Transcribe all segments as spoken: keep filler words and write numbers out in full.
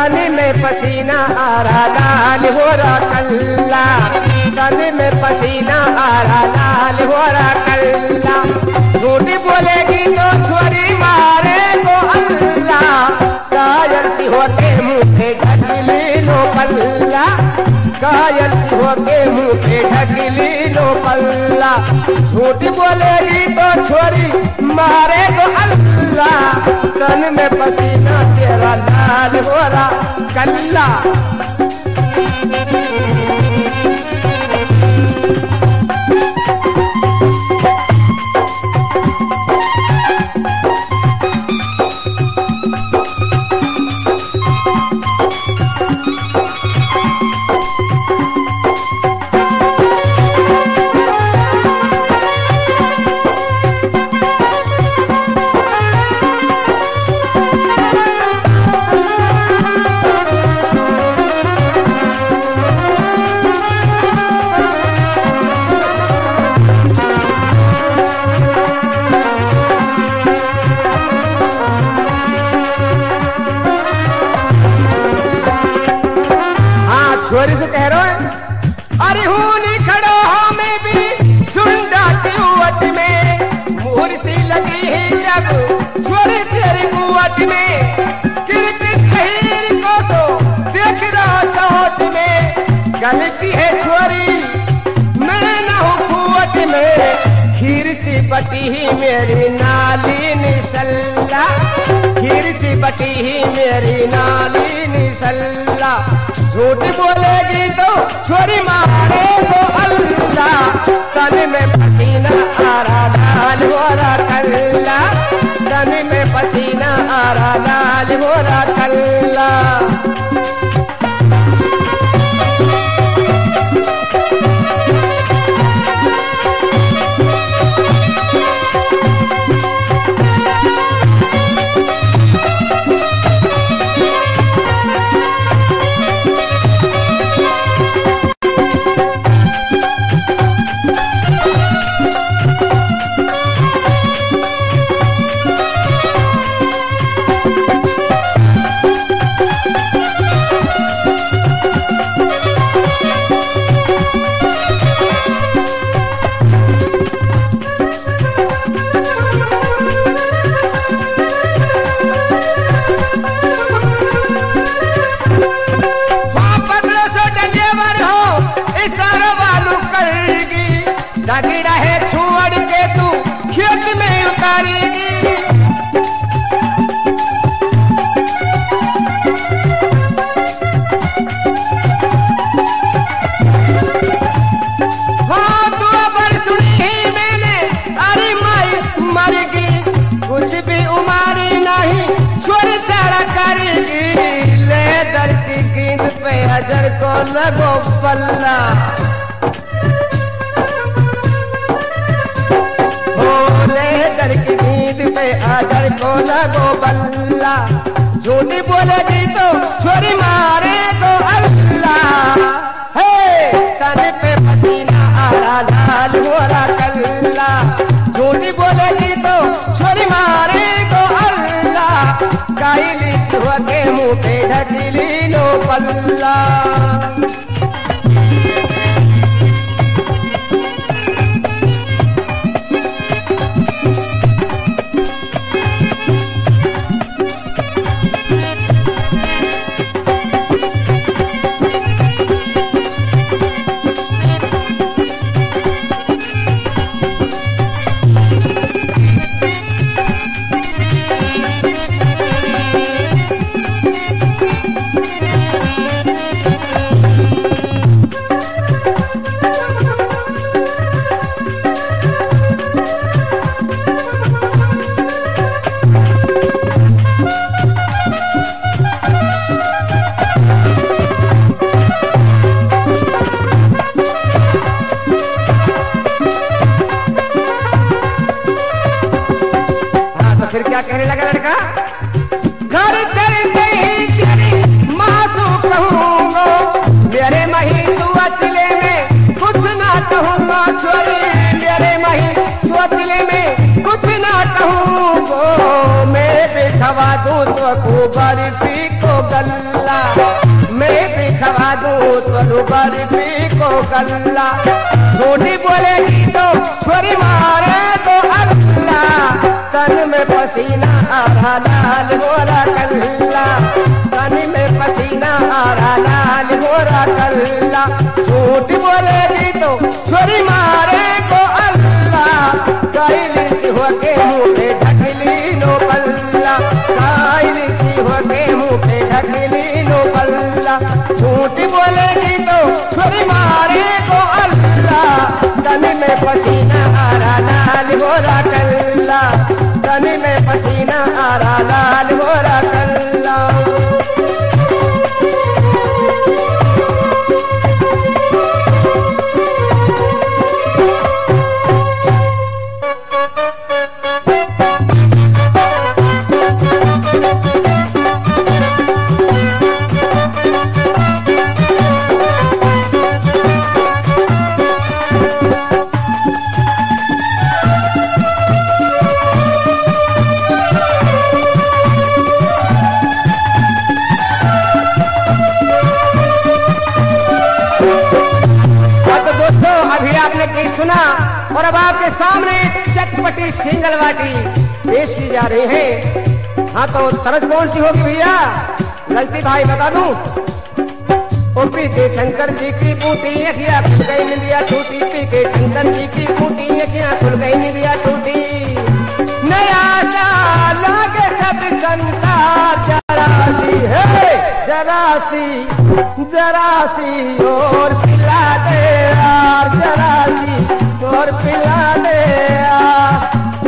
तन में पसीना आ रहा लाल हो रहा कल्ला, तन में पसीना आ रहा लाल हो रहा कल्ला। झूठी बोलेगी तो छोरी मारे को अल्लाह, कायल सी होके मुँह पे ढकली लो पल्ला, कायल सी होके मुँह पे ढकली लो पल्ला। झूठी बोलेगी तो छोरी मारे को अल्लाह, तन में पसीना तेरा लाल हो रहा कल्ला। छोरी से कह रहा है अरे हूँ नहीं खड़ो हो मैं भी झुंडा की उवट में, मूर्ति लगी है जब छोरी तेरी कुवट में। किरकिट कहीं को तो देख रहा सोट में, गलती है छोरी मैं न हूँ कुवट में। खीर सी बटी ही मेरी नाली निसल्ला, खीर सी बटी ही मेरी नाली निसल्ला। झूठ बोलेगी तो छोरी मारे को अल्लाह, तन में पसीना आ रहा लाल हो रहा कल्ला, तन में पसीना आ रहा लाल हो रहा कल्ला। दगड़ा है छोड़ के तू खेत में उतारेगी, हाँ तू अबर सुनी ही मैंने अरे माई मरेगी, कुछ भी उमारी नहीं छोड़ चढ़ा करेगी। ले दर की गेंद पे अजर को लगो पल्ला, दर की नींद पे आदर को लगो बल्ला। झूठी बोलेगी तो छोरी मारे को अल्लाह, हे तन पे पसीना आ रहा लाल हो रहा कल्ला। झूठी बोलेगी तो छोरी मारे को अल्लाह, कायली सुहा के मुँह पे ढकली लो पल्ला। तनु बर्फी को गल्ला। झूठी बोलेगी तो छोरी मारे तो अल्लाह। तन में पसीना आ रहा लाल गोरा कल्ला। तन में पसीना आ रहा लाल गोरा कल्ला। झूठ बोलेगी तो छोरी मारे को अल्लाह। काइली सी होके मुँह पे ढकली नो पल्ला। काइली सी होके मुँह पे ढकली नो पल्ला। झूठ बोलेगी तो छोरी मारे को अल्लाह। तन में पसीना आ रहा लाल गोरा कल्ला। तन में पसीना आ रहा लाल गोरा कल्ला। सुना और अब आपके सामने चटपटी सिंगल वाटी पेश की जा रही है। हाँ तो तरस कौन सी होगी भैया? गलती भाई बता दूं। ओ पीके शंकर जी की बूटी अखिया खुल गई निंदिया टूटी। पीके शंकर जी की बूटी अखिया खुल गई निंदिया टूटी। नया साल लागे सब संसार जरा सी है जरा सी जरा सी और पिला दे यार। जरा सी और पिला दे यार।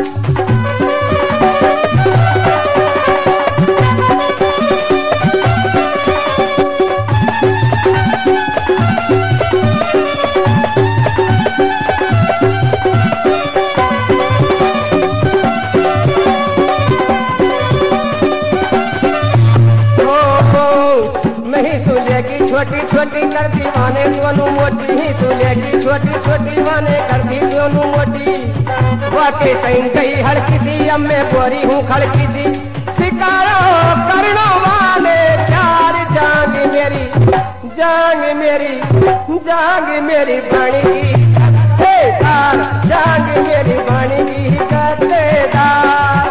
छोटी छोटी कर दीवाने दोनों मोटी ही सुले की छोटी छोटी माने कर दी दोनों मोटी। वाटे सही गई हर किसी अब मैं बोरी हूँ खड़ किसी। शिकारो करनो वाले प्यार जांग मेरी जांग मेरी जांग मेरी बड़ी करतेदार। जांग मेरी बड़ी करतेदार।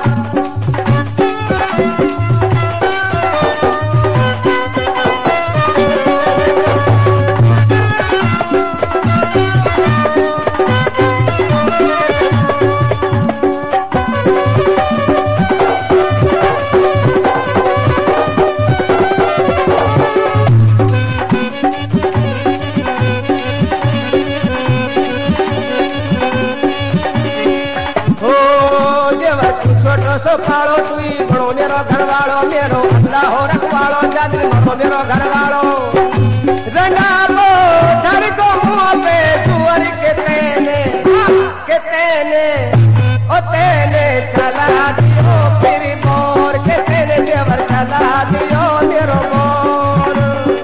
सो फाड़ो तुई बड़ो मेरो घरवाड़ो मेरो अल्लाह हो रखवाड़ो जादू मरो मेरो घरवाड़ो। रंगालो धर को मुँह पे सुअर के तेने के तेने ओ तेने चला दियो फिर मोर के तेने देवर चला दियो मेरो मोर।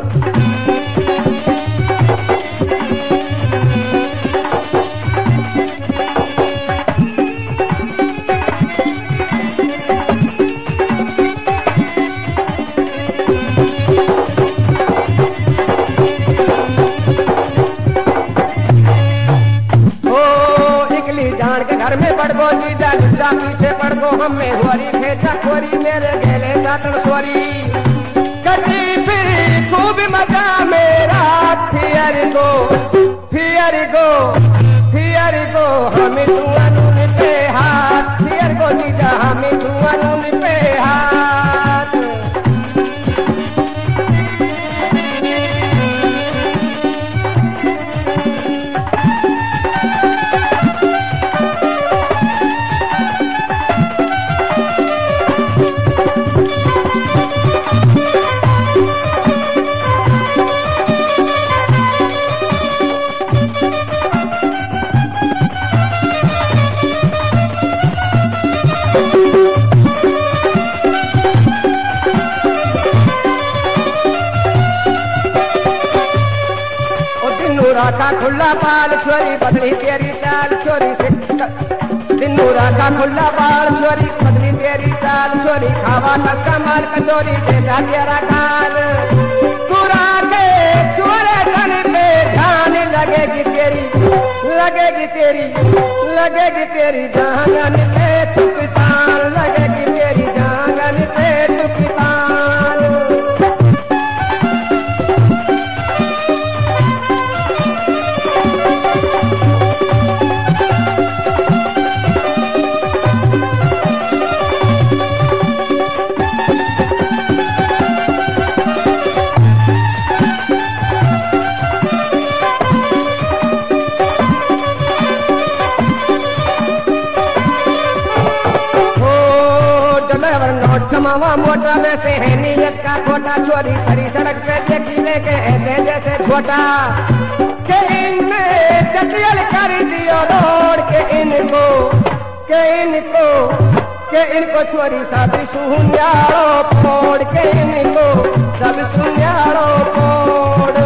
पड़गो जीजा जीजा पीछे पड़गो हमें हुआरी खेचा खोरी मेरे गेले सातन सोरी। कटी फिर खूब मजा मेरा fear go fear go fear go हमें धुआं नून पे हाथ। फियर गो जीजा हमें धुआं नून पे हाथ। राखा खुला बाल छोरी बदली तेरी चाल छोरी से। दिनू राखा खुला बाल छोरी बदली तेरी चाल छोरी। खावा कसका माल कचोरी जैसा तेरा काल। तू राखे छोरे लगेगी तेरी लगेगी तेरी जांगन पे तुफान, लगेगी तेरी जांगन पे तुफान। कमावा मोटा वैसे है नीयत का खोटा, चोरी खड़ी सड़क पे देखी लेके ऐसे जैसे छोटा, के इनमें चटियल कर दियो रोड के इनको, के इनको के इनको चोरी सब सुन्यारो फोड़, के इनको सब सुन्यारो फोड़।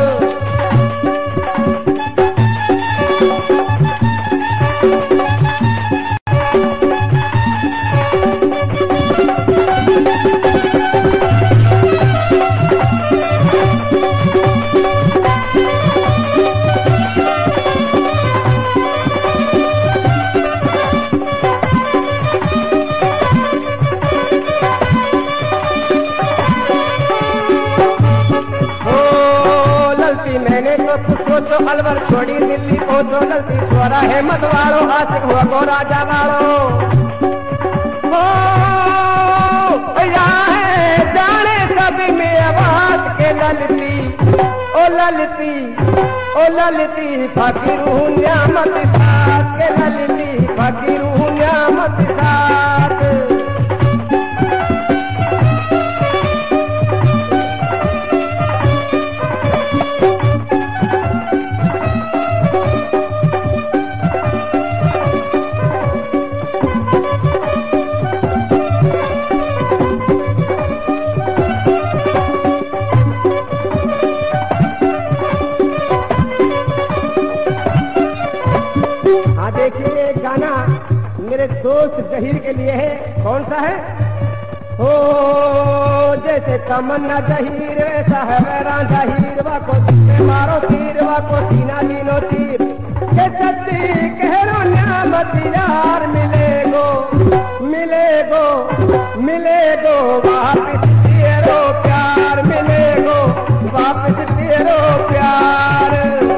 मैंने तो खुशो तो अलवर छोड़ी दिल्ली पहुंचो, गलती छोरा है मत वालो, आशिक हुआ को राजा वालो। ओ है जाने सब में आवाज के ललती, ओ ललती ओ ललती फकीर हूँ न्यामत साथ, के ललती फकीर हूँ न्यामत साथ। देखिए गाना मेरे दोस्त जहीर के लिए है, कौन सा है? ओ जैसे तमन्ना जहीर वैसा है मेरा जहीर, वाको मारो तीर वाको सीना दीनो तीर, के सच्ची कहरो न्यामत यार मिलेगो मिलेगो मिलेगो वापिस तेरो प्यार, मिलेगो वापिस तेरो प्यार।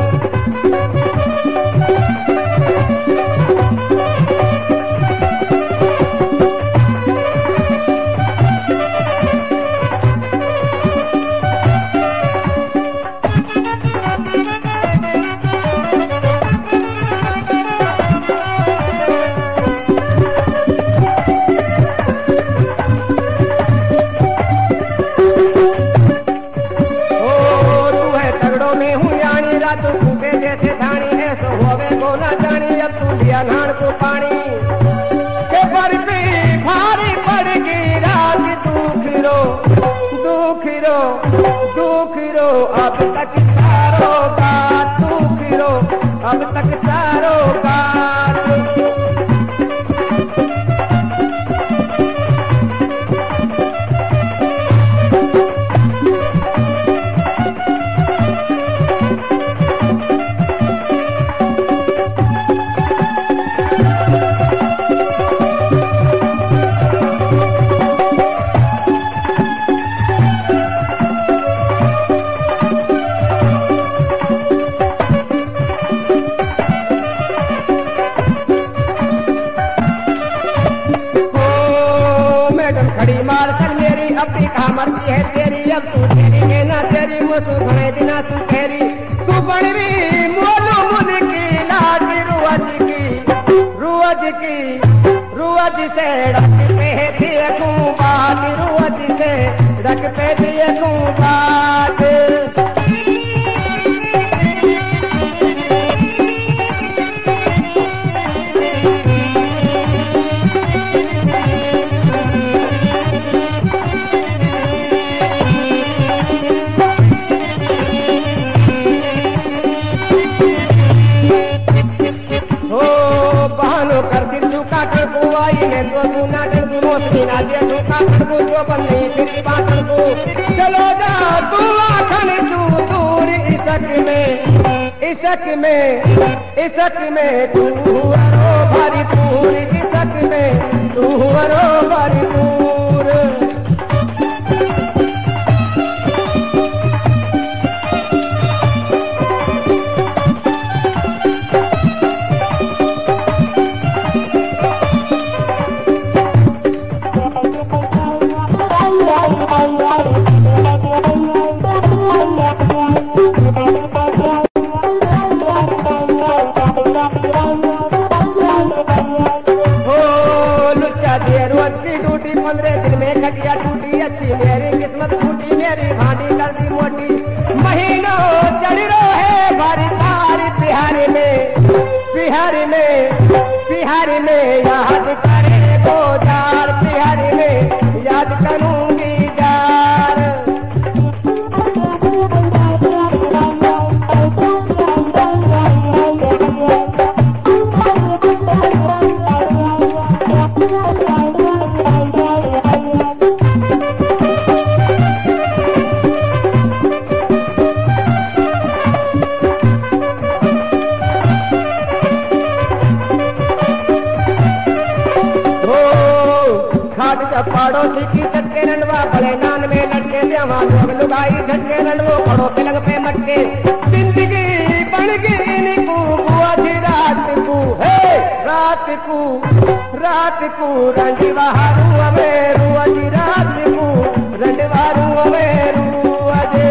तू भूखे जैसे धानी है सो होवे को ना जानी, अब तू लिया नान को पानी के बरसी भारी पड़गी रात, दुख रो दुख रो दुख रो अब तक सारो गात, दुख रो अब तक सारो गात। खड़ी मार कर मेरी अपनी कहा मर्जी है तेरी, अब तू तेरी है ना तेरी मुझे घने दिना तू तेरी, तू बन रही मोलो मुल की लाज रुअज की रुअज की रुअज से रख पे दिए तू बात, रुअज से रख पे दिए तू बात। चलो जा तू आखन तू दूर इसक में, इस इसक में इसक में तू अरो भरपूर, इसक में तू अरो भरपूर। पंद्रह दिन में खटिया टूटी, अच्छी मेरी किस्मत टूटी, मेरी भांडी कर दी मोटी। महीनों चढ़ रो है बारी तारी बिहार में, बिहार में, बिहार में याद करे को जार, बिहार में याद करूंगी जार। पड़ोसी की चटके रंडवा भले नान में लटके, जवां लोग लुगाई झटके रंडवो पड़ो पलंग पे मटके। जिंदगी बन गई निकू बुआजी रात को, हे रात को, रात को रंडवा रू अमेरू अजी, रात को रंडवा रू अमेरू अजे।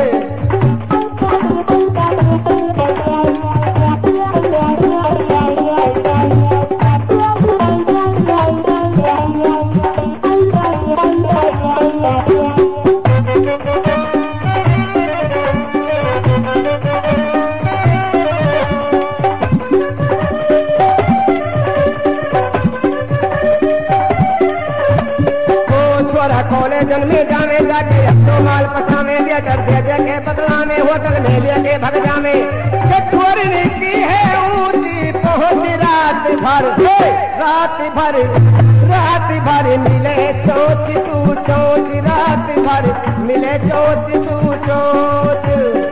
कॉलेजन में जावे जाके अच्छो माल पटावे, दिया डर दे दे के बदला में होटल में लेके भग जावे। छोरने की है ऊंची पहुंच रात भर, रात भर, रात भर मिले चोच तू चोच, रात भर मिले चोच तू चोच।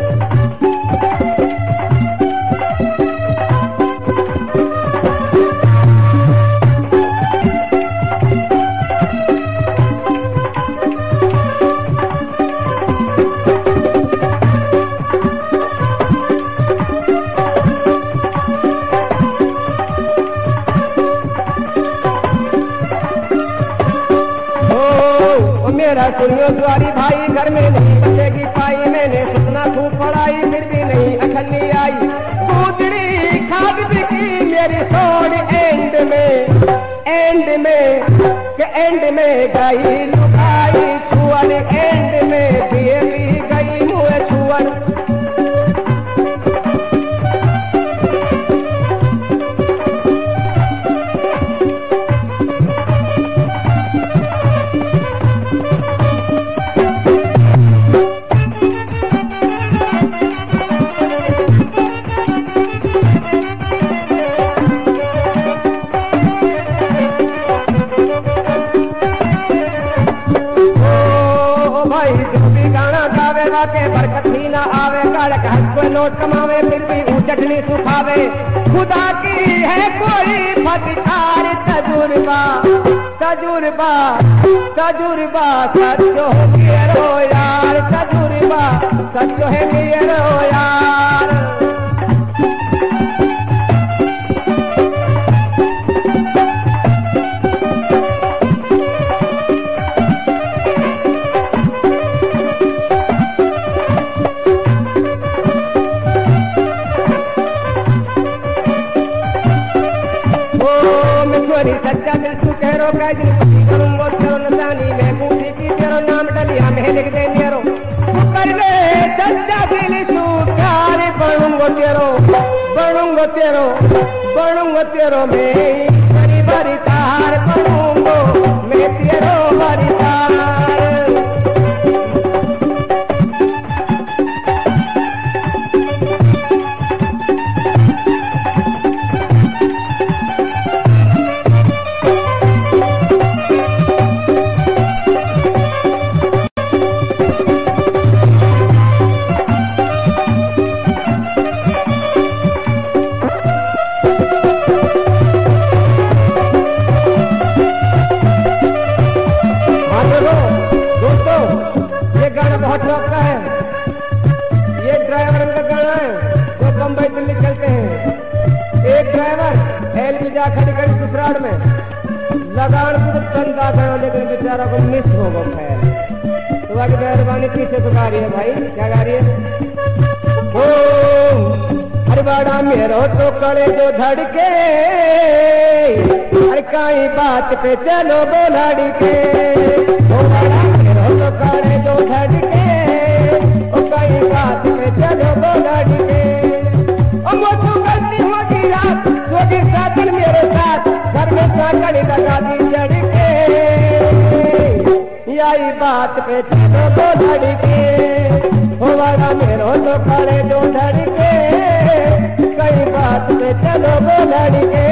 मेरा सुनियो द्वारी भाई, घर में नहीं बचेगी पाई, मैंने सपना खूब पढ़ाई फिर भी नहीं अखन्नी आई। दूधड़ी खाद बिकी मेरी सोड एंड में, एंड में के एंड में गई लुकाई छुअर, एंड में दिए भी गई मुँह छुअर। के बरकत ही ना आवे, कालक हक को नोट कमावे फिर भी वो चटनी सुखावे। खुदा की है कोई फटकार, तजुर्बा तजुर्बा तजुर्बा सच्चो है मेरो यार, तजुर्बा सच्चो है मेरो यार। सच्चा दिल सुखेरो कैदी करूंगो तेरो नसानी में बूढ़ी की तेरो नाम डलिया में लिख दे मेरो। कर ले सच्चा दिल सुखारे बनूंगो तेरो, बनूंगो तेरो, बनूंगो तेरो मैं बड़ी बड़ी तार बनूंगो मैं तेरो बड़ी तार। जा खड़ी खड़ी ससुराल में लगान को तंदा करो, लेकिन बेचारा को मिस हो गो खैर। तो आगे मेहरबानी पीछे तो गा रही है भाई, क्या गा रही है? ओ अरे बड़ा मेरो तो करे जो धड़के, अरे काई बात पे चलो बोलाड़ी के। ओ बड़ा मेरो तो करे जो धड़के, ओ काई बात पे चलो बोलाड़ी के। ओ मोटू गलती होगी रात सोगी साथन मेरे साथ, घर में साकड़ी लगा दी जड़ के। यही बात पे चलो बोलाड़ी के। ओ बड़ा मेरो तो करे जो धड़के, कई बात पे चलो बोलाड़ी के।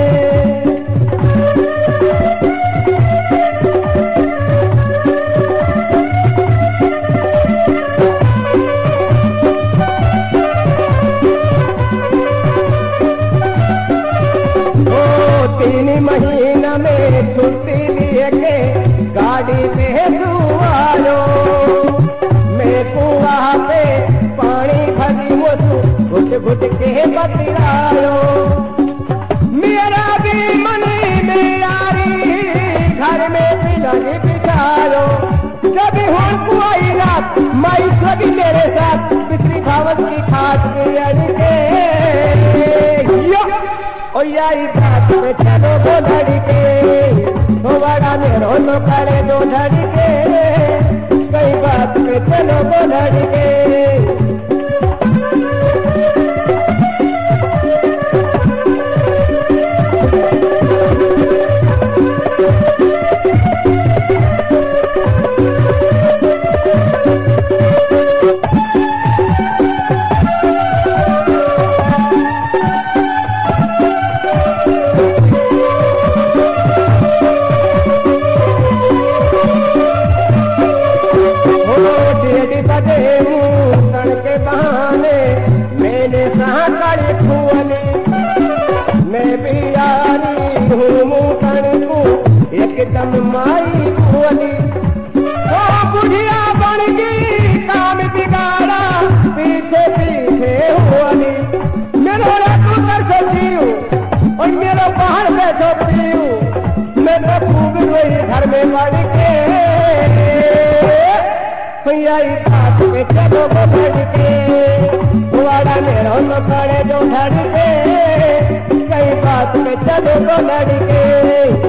तीन महीना में छुट्टी लिए के गाड़ी पे सुआलो, मैं कुआ पे पानी भरी मोसू घुट घुट के बतिरायो। मेरा भी मनी मेरारी घर में बिलनी बिछायो। जब हूँ कुआई रात माई सभी मेरे साथ, पिछली भावत की खाट के ओ यही बात पे चलो बोलाड़ी के। तो बड़ा मेरो लो करे दो धड़ी के, कई बात पे चलो बोलाड़ी के। एकदम माई कुली तो बुढ़िया बन गई, काम बिगाड़ा पीछे पीछे हुआली। मेरा तू कर सोचियो और मेरा बाहर बैठो पियो, मैं तो खूब रोई घर में बढ़ के। यही बात पे चलो बढ़ के, वाड़ा मेरा तो खड़े जो धड़ के, कई बात पे चलो बढ़ के।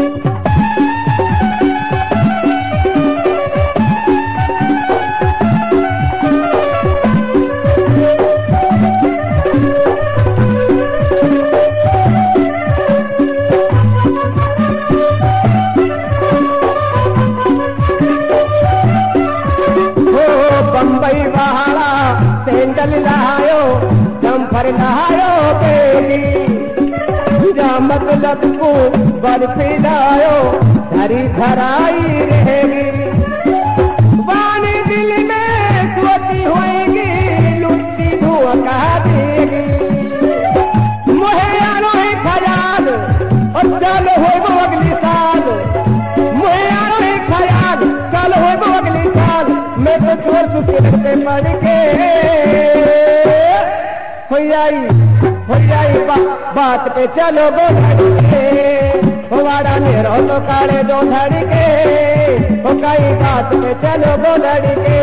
सैंडल लहायो जम्फर लहायो बेली, जा मतलब को बर्फी लायो धरी धराई रहेगी। वानी दिल में सोची होएगी, लुच्ची धुआं कहा देगी। मुहे आनो है ख्याल और चलो हो वो अगली साल, मुहे आनो है ख्याल चलो हो वो अगली साल। मैं तो छोड़ चुके पे पड़ के हो जाई हो जाई बा, बात पे चलो बोलाड़ी के। वाड़ा मेरो तो काड़े दो धड़ी के, हो कई बात पे चलो बोलाड़ी के।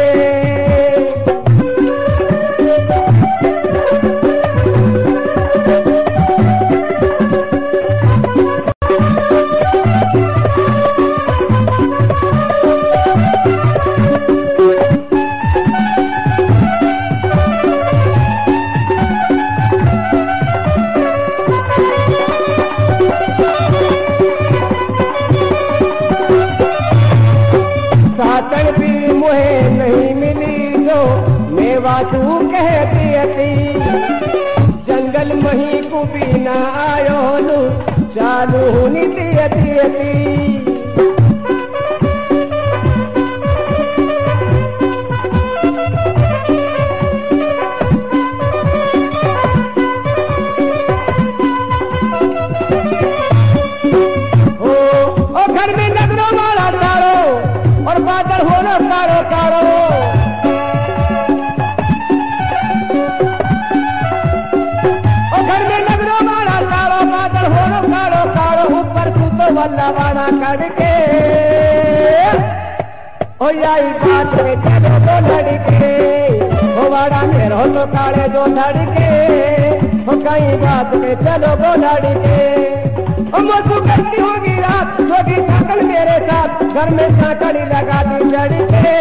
सातन भी मुहे नहीं मिली जो मेवासू कहती थी, जंगल मही को भी ना आयो लू चालू नीति अती। मल्लावाड़ा करके ओ आई बात में चलो तो लड़के ओ वाड़ा में रहो तो काले जो लड़के ओ कहीं बात में चलो तो लड़के ओ मधु करती होगी रात छोटी साकल मेरे साथ घर में साकड़ी लगा दी लड़के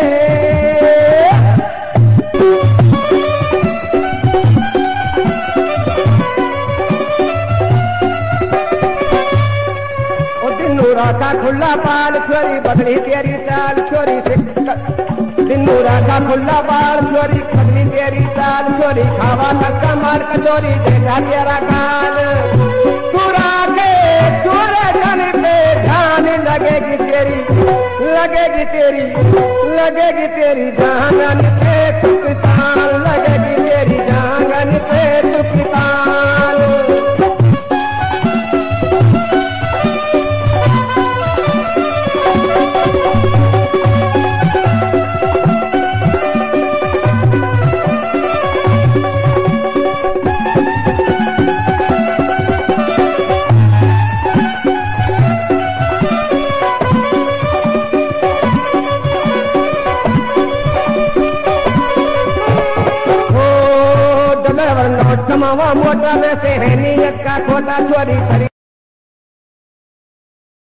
का खुला बाल छोरी बदली तेरी चाल छोरी से दिनूरा का खुला बाल छोरी बदली तेरी चाल छोरी खावा कसका मार कचोरी जैसा तेरा काल तुरा के छोरे धन पे ध्यान लगेगी तेरी लगेगी तेरी लगेगी तेरी जान पे तुकतान लगेगी तेरी जान पे तुकतान कमावा मोटा वैसे है नीयत का खोटा चोरी